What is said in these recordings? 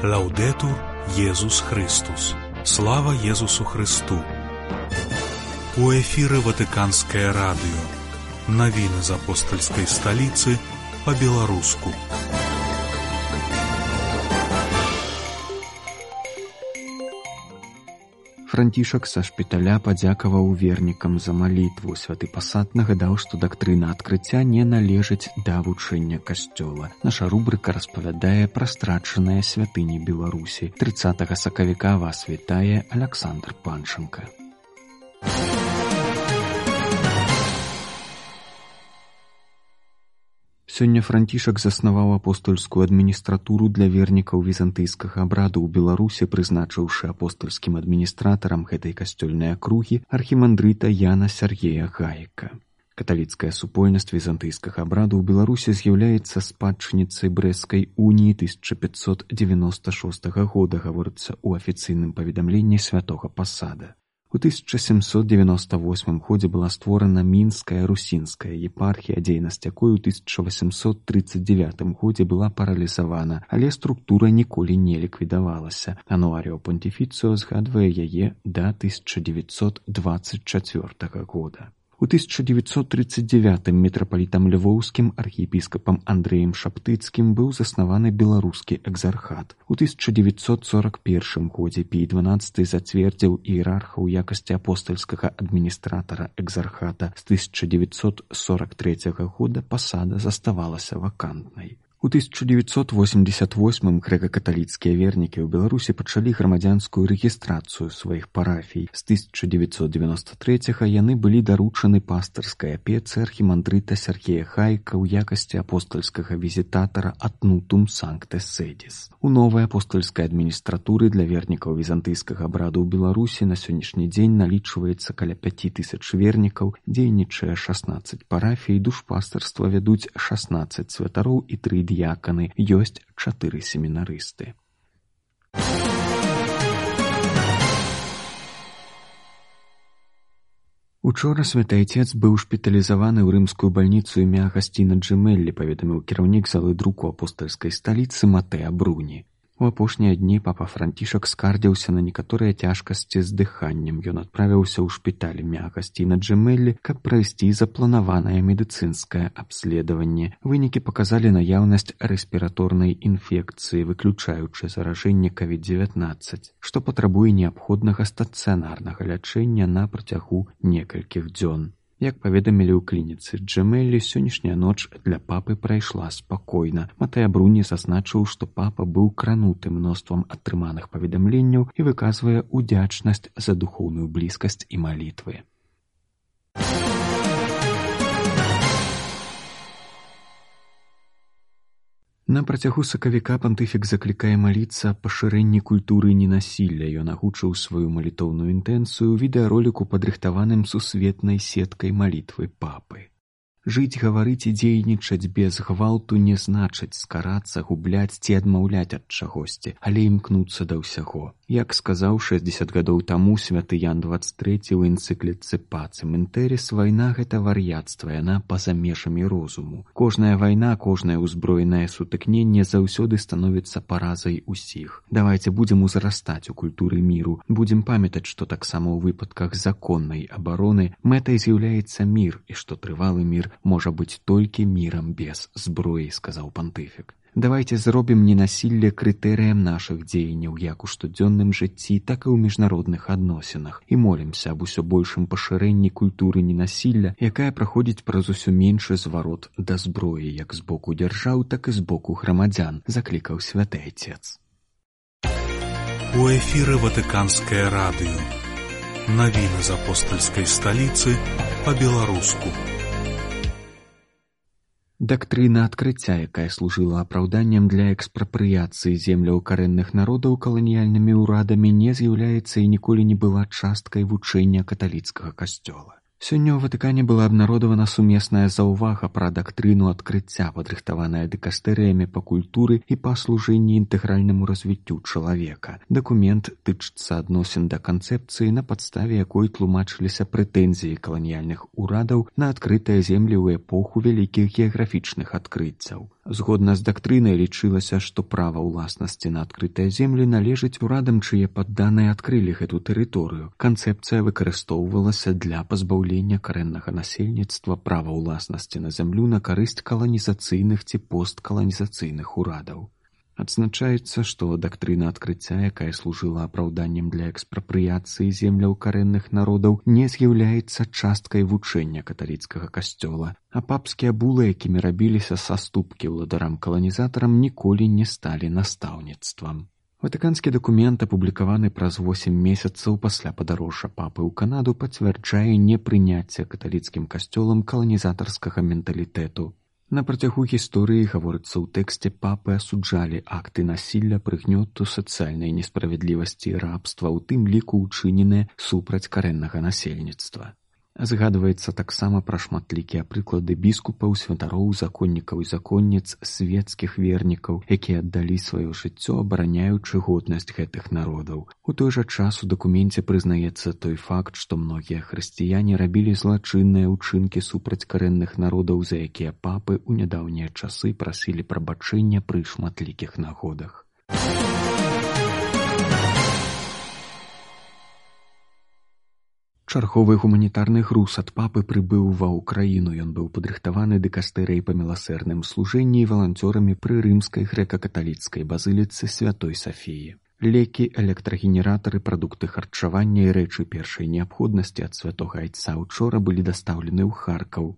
Лаўдэтур Езус Христус. Слава Езусу Христу. У эфіры Ватыканскае радыё. Навіны з апостальскай сталіцы па-беларуску. Францішак са шпіталя падзякаваў вернікам за малітву. Святы пасад нагадаў, што дактрына адкрыцця не належыць да вучэння касцёла. Наша рубрыка распавядае пра страчаныя святыні Беларусі. 30 сакавіка вас вітае Аляксандр Панченка. Сёння Францішак заснаваў апостольскую адміністратуру для вернікаў візантыйскага абраду ў Беларусі, прызначыўшы апостольскім адміністратарам гэтай касцёльнай акругі архімандрыта Яна Сергея Гаіка. Каталіцкая супольнасць візантыйскага абраду ў Беларусі з'яўляецца спадчынніцай Брэсцкай уніі 1596 года, гаворыцца ў афіцыйным паведамленні святога пасада. У 1798 годзе была створана Мінская русінская епархія, дзейнасць якой у 1839 годзе была паралізавана, але структура ніколі не ліквідавалася. Ануаріо Понтифіцыо згадвае яе да 1924 года. У 1939 мітрапалітам львоўскім архіепіскапам Андрэем Шаптыцкім быў заснаваны беларускі экзархат. У 1941 годзе Пій XII зацвердзіў іерарха ў якасці апостальскага адміністратара экзархата. З 1943 года пасада заставалася вакантнай. У 1988 грэка-каталіцкія вернікі ў Беларусі пачалі грамадзянскую рэгістрацыю сваіх парафій. З 1993 яны былі даручаны пастырскай апецы архімандрыта Сергея Гаіка ў якасці апостальскага візітатара ад Нутум Санкте Седис. У новай апостальскай адміністратуры для вернікаў візантыйскага абраду ў Беларусі на сённяшні дзень налічваецца каля 5000 вернікаў, дзейнічае 16 парафій, душпастарства вядуць 16 святароў і 3 д'яканы, ёсць 4 семінарысты. Учора святы айцец быў шпіталізаваны ў рымскую бальніцу імя Агасціна Джемеллі, паведаміў кіраўнік залы друку апостальскай сталіцы Матэа Бруні. У апошнія дні папа Францішак скардзіўся на некаторыя цяжкасці з дыханнем. Ён адправіўся ў шпіталь імя Агасціна Джемеллі, каб прайсці запланаванае медыцынскае абследаванне. Вынікі паказалі наяўнасць рэспіраторнай інфекцыі, выключаючы заражэнне COVID-19, што патрабуе неабходнага стацыянарнага лячэння на працягу некалькіх дзён. Як паведамілі ў клініцы Джемеллі, сённяшняя ноч для папы прайшла спакойна. Матэа Бруні зазначыў, што папа быў крануты мноствам атрыманых паведамленняў і выказвае ўдзячнасць за духоўную блізкасць і малітвы. На працягу сакавіка пантыфік заклікае маліцца аб пашырэнні культуры ненасілля. Ён агучыў сваю малітоўную інтэнцыю ў відэароліку, падрыхтаваным сусветнай сеткай малітвы папы. Жыць, гаварыць і дзейнічаць без гвалту не значыць скарацца, губляць ці адмаўляць ад чагосьці, але імкнуцца да ўсяго. Як сказаў 60 гадоў таму святы Ян XXIII ў энцыкліцы Пацем Інтэріс, вайна — гэта вар'яцтва, яна па-за межамі розуму. Кожная вайна, кожнае ўзброенае сутыкненне заўсёды становіцца паразай усіх. Давайце будзем узрастаць у культуры міру, будзем памятаць, што таксама ў выпадках законнай абароны мэтай з'яўляецца мір і што трывалы мір можа быць толькі мірам без зброі, сказаў пантыфік. Давайце зробім ненасілле крытэрыем нашых дзеянняў як у штодзённым жыцці, так і ў міжнародных адносінах, і молімся аб усё большым пашырэнні культуры ненасілля, якая праходзіць праз усё меншы зварот да зброі, як з боку дзяржаў, так і з боку грамадзян, заклікаў святы айцец. У эфіры Ватыканскае радыё. Навіны з апостальскай сталіцы па-беларуску. Дактрына адкрыцця, якая служыла апраўданнем для экспрапрыяцыі земляў карэнных народаў каланіяльнымі ўрадамі, не з'яўляецца і ніколі не была часткай вучэння каталіцкага касцёла. Сёння ў Ватыкане была абнародавана сумесная заўвага пра дактрыну адкрыцця, падрыхтаваная дыкастэрыямі па культуры і па служэнні інтэгральнаму развіццю чалавека. Дакумент тычыцца адносін да канцэпцыі, на падставе якой тлумачыліся прэтэнзіі каланіяльных урадаў на адкрытыя землі ў эпоху вялікіх геаграфічных адкрыццяў. Згодна з дактрынай лічылася, што права ўласнасці на адкрытыя землі належыць урадам, чые падданыя адкрылі гэту тэрыторыю. Канцэпцыя выкарыстоўвалася для пазбаўлення карэннага насельніцтва права ўласнасці на зямлю на карысць каланізацыйных ці посткаланізацыйных урадаў. Адзначаецца, што дактрына адкрыцця, якая служыла апраўданнем для экспрапрыяцыі земляў карэнных народаў, не з'яўляецца часткай вучэння каталіцкага касцёла, а папскія булы, якімі рабіліся саступкі ўладарам-каланізатарам, ніколі не сталі настаўніцтвам. Ватыканскі дакумент, апублікаваны праз 8 месяцаў пасля падарожжа папы ў Канаду, пацвярджае непрыняцце каталіцкім касцёлам каланізатарскага менталітэту. На працягу гісторыі, гаворыцца ў тэксце, папы асуджалі акты насілля, прыгнёту, сацыяльнай несправядлівасці і рабства, у тым ліку ўчыненыя супраць карэннага насельніцтва. Згадваецца таксама пра шматлікія прыклады біскупаў, святароў, законнікаў і законніц, свецкіх вернікаў, якія аддалі сваё жыццё, абараняючы годнасць гэтых народаў. У той жа час у дакуменце прызнаецца той факт, што многія хрысціяне рабілі злачынныя ўчынкі супраць карэнных народаў, за якія папы ў нядаўнія часы прасілі прабачэння пры шматлікіх нагодах. Чарговы гуманітарны груз ад папы прыбыў ва ўкраіну. Ён быў падрыхтаваны дыкастэрыяй па міласэрным служэнні і валанцёрамі пры рымскай грэка-каталіцкай базыліцы Святой Сафіі. Лекі, электрагенератары, прадукты харчавання і рэчы першай неабходнасці ад святога айца учора былі дастаўлены ў Харкаў.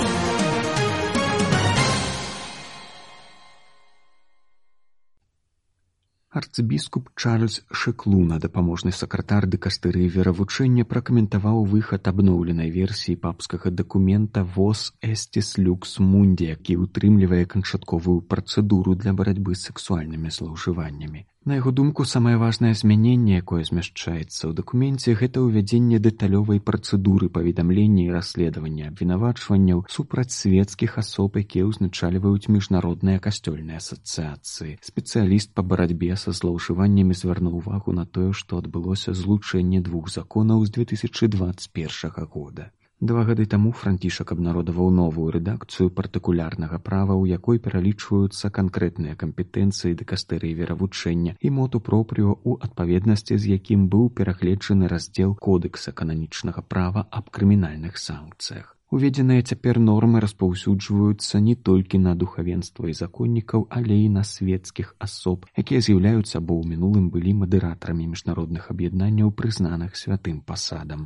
Арцыбіскуп Чарльз Шеклуна, дапаможны сакратар дыкастэрыі веравучэння, пракаментаваў выхад абноўленай версіі папскага дакумента «Vos estis lux mundi», які ўтрымлівае канчатковую працэдуру для барацьбы з сексуальнымі злоўжываннямі. На яго думку, самае важнае змяненне, якое змяшчаецца ў дакуменце, гэта ўвядзенне дэталёвай працэдуры паведамлення і расследавання абвінавачванняў супраць свецкіх асоб, якія ўзначальваюць міжнародныя касцёльныя асацыяцыі. Спецыяліст па барацьбе са злоўжываннямі звярнуў увагу на тое, што адбылося злучэнне двух законаў з 2021 года. 2 гады таму Францішак абнародаваў новую рэдакцыю партыкулярнага права, у якой пералічваюцца канкрэтныя кампетэнцыі дыкастэрыі веравучэння і моту пропрыо, у адпаведнасці з якім быў перагледжаны раздзел Кодэкса кананічнага права аб крымінальных санкцыях. Уведзеныя цяпер нормы распаўсюджваюцца не толькі на духавенства і законнікаў, але і на свецкіх асоб, якія з'яўляюцца або ў мінулым былі мадэратарамі міжнародных аб'яднанняў, прызнаных святым пасадам.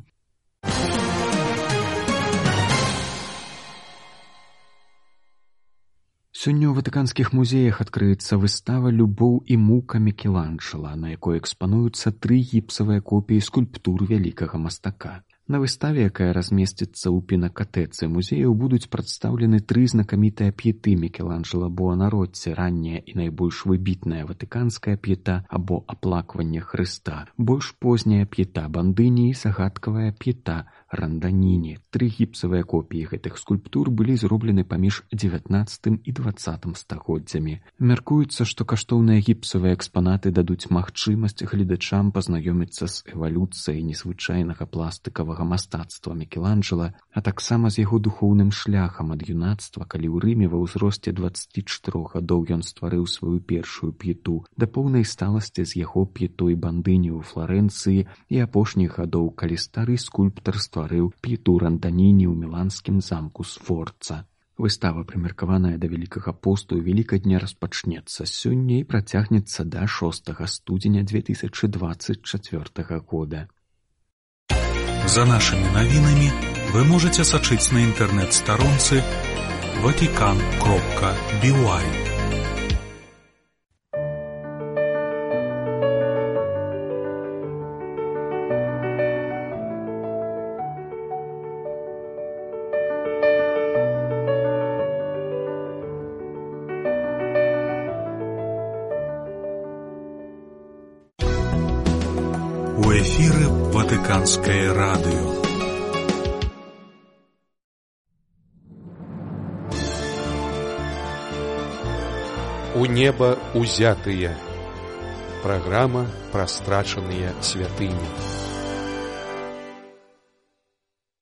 Сёння ў ватыканскіх музеях адкрыецца выстава «Любоў і мука» Мікеланджэла, на якой экспануюцца 3 гіпсавыя копіі скульптур вялікага мастака. На выставе, якая размесціцца ў пінакатэцы музеяў, будуць прадстаўлены 3 знакамітыя п'еты Мікеланджэла Буанаротці, ранняя і найбольш выбітная ватыканская п'ета або аплакванне Хрыста, больш позняя п'ета Бандыні і загадкавая п'ета Ранданіні. 3 гіпсавыя копіі гэтых скульптур былі зроблены паміж 19 і 20 стагоддзямі. Мяркуецца, што каштоўныя гіпсавыя экспанаты дадуць магчымасць гледачам пазнаёміцца з эвалюцыяй незвычайнага пластыкавага мастацтва Мікеланджэла, а таксама з яго духоўным шляхам ад юнацтва, калі ў Рыме ва ўзросце 24 гадоў ён стварыў сваю першую п'ету, да поўнай сталасці з яго п'етой Бандыні ў Фларэнцыі і апошніх гадоў, калі стары скульптар стварыў п'ету Ранданіні ў міланскім замку Сфорца. Выстава, прымеркаваная да Вялікага посту і Велікадня, распачнецца сёння і працягнецца да 6 студзеня 2024 года. За нашими новинами вы можете сочить на интернет-сторонце vatican.by. У эфире Ватиканское радио. У неба узятыя. Программа про страчаныя святыні.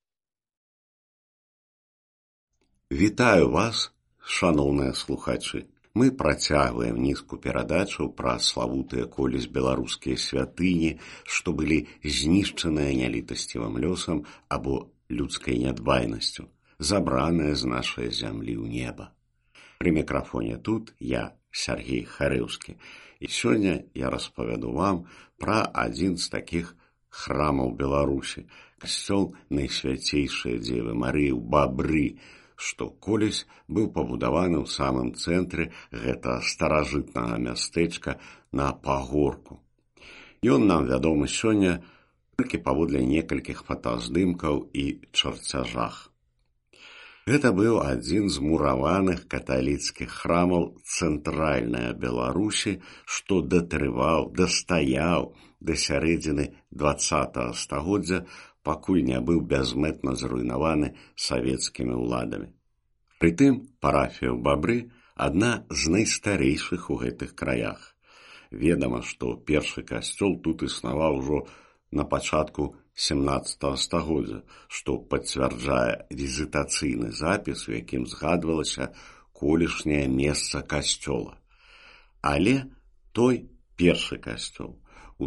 Вітаю вас, шановні слухачі. Мы працягваем нізку перадачаў пра славутыя колісь беларускія святыні, што былі знішчаныя нялітасцівым лёсам або людскай нядбайнасцю, забраныя з нашай зямлі ў неба. Пры мікрафоне тут я, Сергей Харэўскі, і сёння я распавяду вам пра адзін з такіх храмаў Беларусі, касцёл Найсвяцейшай Дзевы Марыі ў Бабры, што колісь быў пабудаваны ў самым цэнтры гэта старажытнага мястэчка на пагорку. Ён нам вядомы сёння толькі паводле некалькіх фотаздымкаў і чарцяжах. Гэта быў адзін з мураваных каталіцкіх храмаў цэнтральнай Беларусі, што дастаяў да сярэдзіны 20-го стагоддзя, пакуль не быў бязмэтна зруйнаваны савецкімі ўладамі. Прытым, парафія ў Бабры адна з найстарэйшых у гэтых краях. Ведама, што першы касцёл тут існаваў ужо на пачатку 17-го стагоддзя, што пацвярджае візітацыйны запіс, у якім згадвалася колішняе месца касцёла. Але той першы касцёл у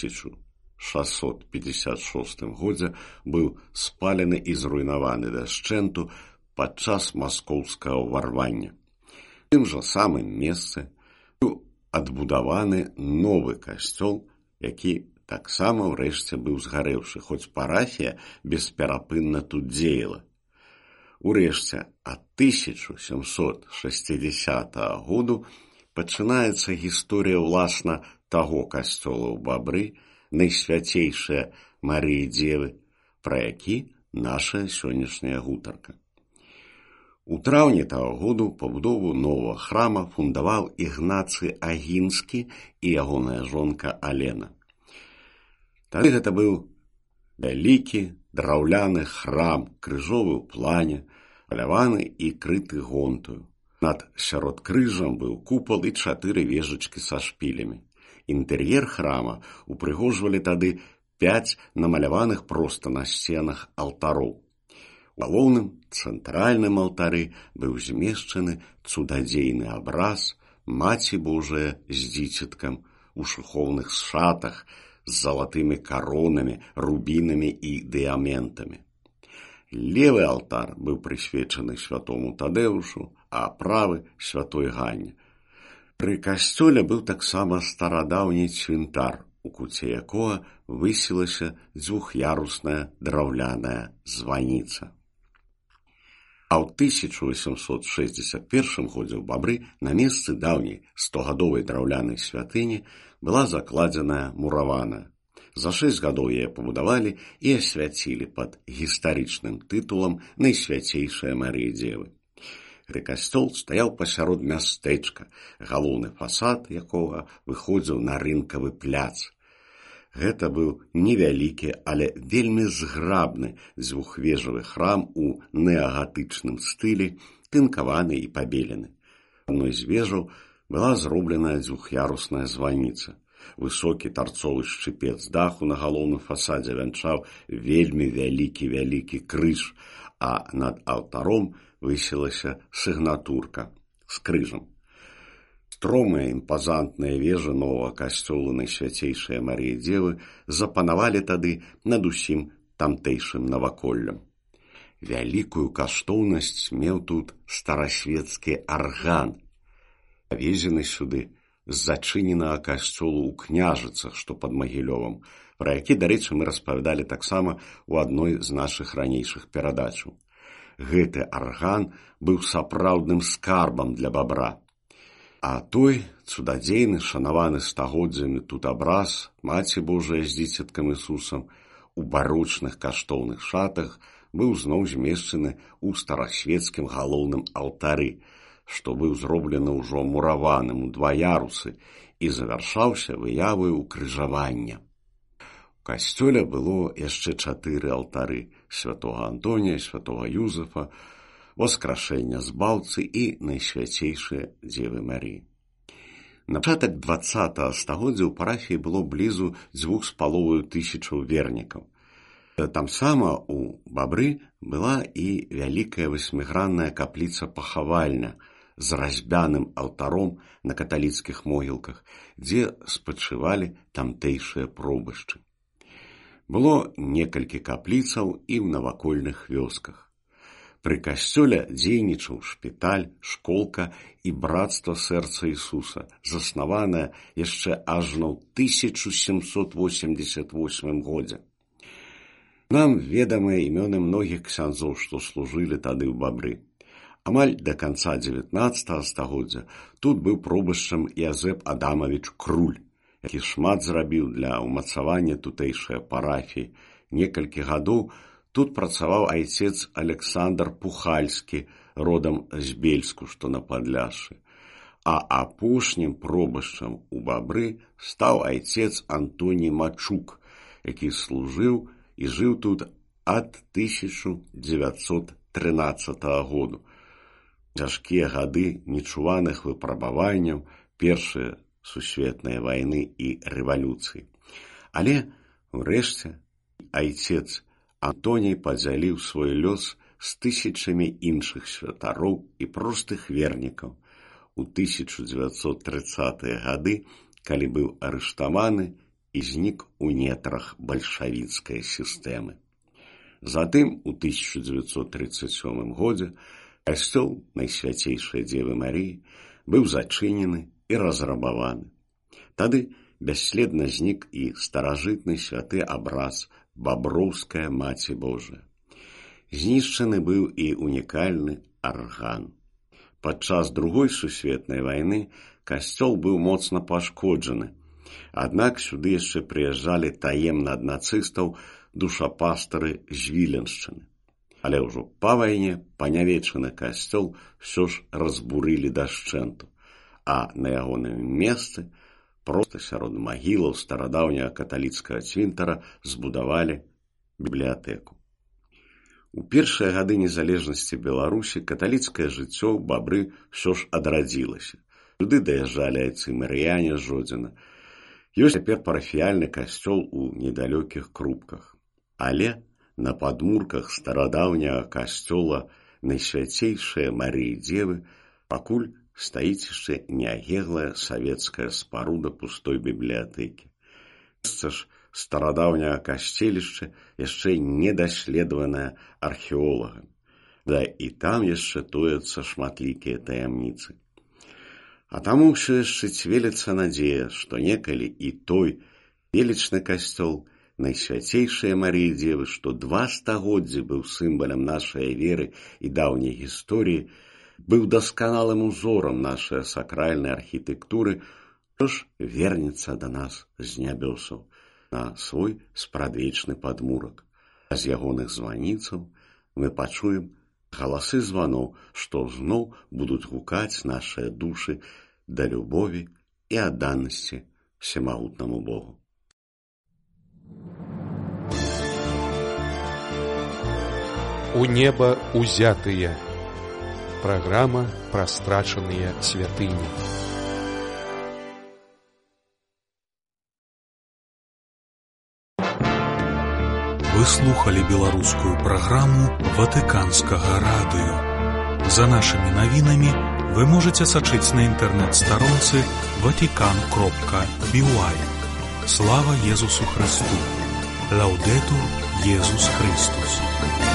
1656 годзе быў спалены і зруйнаваны дашчэнту падчас маскоўскага ўварвання. У тым жа самым месцы быў адбудаваны новы касцёл, які таксама ўрэшце быў згарэўшы, хоць парафія бесперапынна тут дзеяла. Урэшце, ад 1760 году пачынаецца гісторыя ўласна таго касцёла ў Бабры, Найсвяцейшая Марыі Дзевы, пра які наша сённяшняя гутарка. У траўні таго году пабудову новага храма фундаваў Ігнацый Агінскі і ягоная жонка Алена. Тады гэта быў вялікі драўляны храм, крыжовы ў плане, маляваны і крыты гонтаю. Над сяродкрыжжам быў купал і 4 вежачкі са шпілямі. Інтэр'ер храма упрыгожвалі тады 5 намаляваных проста на сценах алтароў. У галоўным цэнтральным алтары быў змешчаны цудадзейны абраз Маці Божая з дзіцяткам у шыхоўных шатах з залатымі каронамі, рубінамі і дыяментамі. Левы алтар быў прысвечаны святому Тадэушу, а правы святой Ганне. Пры касцёле быў таксама старадаўні цвінтар, у куце якога высілася дзвюх'ярусная драўляная званіца. А ў 1861 годзе ў Бабры на месцы даўняй 100-гадовай драўлянай святыні была закладзеная мураваная. За 6 гадоў яе пабудавалі і асвяцілі пад гістарычным тытулам Найсвяцейшая Марыя Дзевы. Касцёл стаяў пасярод мястэчка, галоўны фасад якога выходзіў на рынкавы пляц. Гэта быў невялікі, але вельмі зграбны дзвюхвежавы храм у неагатычным стылі, тынкаваны і пабелены. Адной з вежаў была зробленая дзвюх'ярусная званіца. Высокі тарцовы шчыпец даху на галоўным фасадзе вянчаў вельмі вялікі крыж, а над алтаром высілася сігнатурка з крыжам. Стромыя імпазантныя вежы новага касцёла Найсвяцейшай Марыі Дзевы запанавалі тады над усім тамтэйшым наваколлем. Вялікую каштоўнасць меў тут старасвецкі арган, павезены сюды з зачыненага касцёлу ў Княжыцах, што пад Магілёвам, пра які, дарэчы, мы распавядалі таксама ў адной з нашых ранейшых перадачаў. Гэты арган быў сапраўдным скарбам для Бабра. А той цудадзейны, шанаваны стагоддзямі тут абраз Маці Божая з дзіцяткам Ісусам у барочных каштоўных шатах быў зноў змешчаны ў старасвецкім галоўным алтары, што быў зроблены ўжо мураваным у 2 ярусы і завяршаўся выяваю укрыжавання. У касцёле было яшчэ 4 алтары святога Антонія, святога Юзефа, Воскрашэння Збаўцы і Найсвяцейшай Дзевы Марыі. На пачатак 20-го стагоддзя ў парафіі было блізу 2500 вернікаў. Тамсама у Бабры была і вялікая 8-гранная капліца-пахавальня з разьбяным алтаром на каталіцкіх могілках, дзе спачывалі тамтэйшыя пробышчы. Было некалькі капліцаў і ў навакольных вёсках. Пры касцёле дзейнічаў шпіталь, школка і брацтва сэрца Ісуса, заснаванае яшчэ ажно ў 1788 годзе. Нам ведамыя імёны многіх ксяндзоў, што служылі тады ў Бабры. Амаль да канца 19 стагоддзя тут быў пробышчам Язэп Адамавіч Круль, які шмат зрабіў для ўмацавання тутэйшай парафіі. Некалькі гадоў тут працаваў айцец Александр Пухальскі, родам з Бельску, што на Падляшшы. А апошнім пробышчам у Бабры стаў айцец Антоній Мачук, які служыў і жыў тут ад 1913 году. Цяжкія гады нечуваных выпрабаванняў, першыя сусветныя вайны і рэвалюцыі. Але, урэшце, айцец Антоній падзяліў свой лёс з тысячамі іншых святароў і простых вернікаў у 1930-е гады, калі быў арыштаваны і знік у нетрах бальшавіцкай сістэмы. Затым, у 1937 годзе, касцёл Найсвяцейшай Дзевы Марыі быў зачынены і разрабаваны. Тады бясследна знік і старажытны святы абраз Баброўская Маці Божая. Знішчаны быў і унікальны арган. Падчас Другой сусветнай вайны касцёл быў моцна пашкоджаны, аднак сюды яшчэ прыязджалі таемна ад нацыстаў душапастары з Віленшчыны. Але ўжо па вайне панявечаны касцёл ўсё ж разбурылі дашчэнту, а на ягоным месцы проста сярод магілаў старадаўняга каталіцкага цвінтара збудавалі бібліятэку. У першыя гады незалежнасці Беларусі каталіцкае жыццё ў Бабры ўсё ж адрадзілася. Сюды даязджалі айцы марыяне з Жодзіна. Ёсць цяпер парафіяльны касцёл у недалёкіх Крупках. Але на падмурках старадаўняга касцёла Найсвяцейшай Марыі Дзевы пакуль стаіць яшчэ неагеглая савецкая спаруда пустой бібліятэкі. Месца ж старадаўняга касцелішча яшчэ не даследаванае археолагамі, да і там яшчэ тояцца шматлікія таямніцы. А таму ўсё яшчэ цвеліцца надзея, што некалі і той велічны касцёл Найсвяцейшай Марыі Дзевы, што 2 стагоддзі быў сімвалам нашай веры і даўняй гісторыі, быў дасканалым узорам нашай сакральнай архітэктуры, што ж вернецца да нас з нябёсаў на свой спрадвечны падмурак. А з ягоных званіцаў мы пачуем галасы званоў, што зноў будуць гукаць нашыя душы да любові і адданасці всемагутнаму Богу. У неба узятыя. Праграма пра страчаныя святыні. Вы слухали беларускую праграму Ватыканскага радыё. За нашымі навінамі вы можаце сачыць на інтэрнэт-старонцы vatican.by. Слава Езусу Христу! Лаўдэтур Езус Христус!